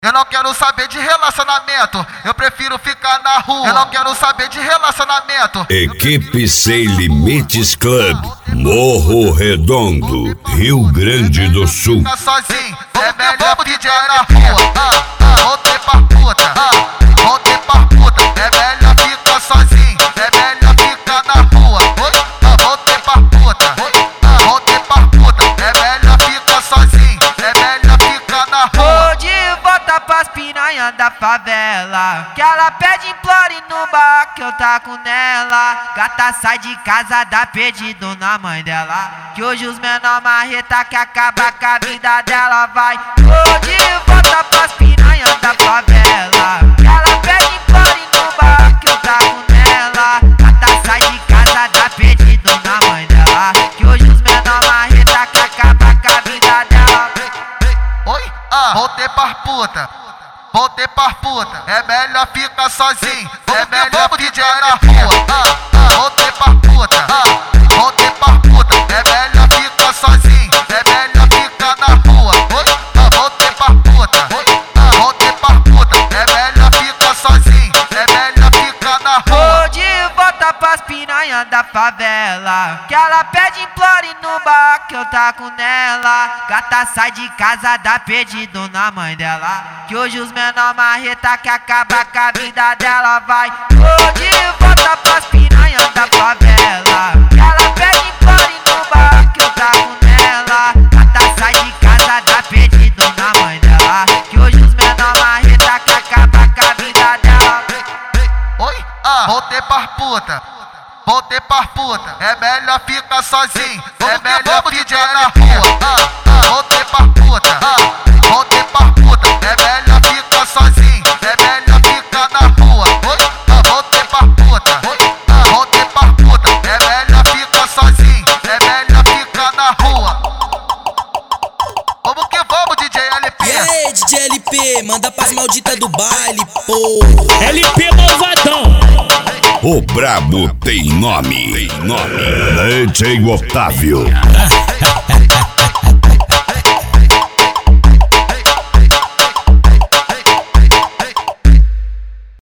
Eu não quero saber de relacionamento, eu prefiro ficar na rua. Eu não quero saber de relacionamento. Equipe Sem Limites Club, Morro Redondo, Rio Grande do Sul. Ficar sozinho, é melhor pro DJ na rua. Voltei pra puta, voltei pra puta. É melhor ficar sozinho, é melhor ficar na rua. Voltei pra puta, voltei pra puta. É melhor ficar sozinho, é melhor ficar na rua. Pras piranha da favela, que ela pede implore no bar que eu taco nela. Gata sai de casa, dá pedido na mãe dela, que hoje os menor marreta que acaba com a vida dela. Vai de volta pras piranha da favela, que ela pede implore no bar que eu taco nela. Gata sai de casa, dá pedido na mãe dela, que hoje os menor marreta que acaba com a vida dela. Oi? Voltei pra puta, voltei pra puta. É melhor ficar sozinho, é melhor pro DJ na rua. Voltei pra puta, voltei pra puta. É melhor ficar sozinho, é melhor ficar na rua. Voltei pra puta, voltei pra puta. É melhor ficar sozinho, é melhor ficar na rua. De volta pras piranha da favela, que ela pede implore no bar que eu taco nela. Gata sai de casa, dá pedido na mãe dela, que hoje os menor marreta que acaba com a vida dela. Vai de volta pras piranha da favela, que ela pede implore no bar que eu taco nela. Gata sai de casa, dá pedido na mãe dela, que hoje os menor marreta que acaba com a vida dela. Oi? Voltei pra puta, voltei pra puta. É melhor ficar sozinho, é melhor pro DJ na rua. Voltei pra puta, voltei pra puta. É melhor ficar sozinho, é melhor ficar na rua. Voltei pra puta, voltei pra puta. É melhor ficar sozinho, é melhor ficar na rua. Vamos que vamos, DJ LP. E aí, DJ LP, manda pras malditas do baile, pô. LP malvadão. O brabo tem nome. DJ Otávio.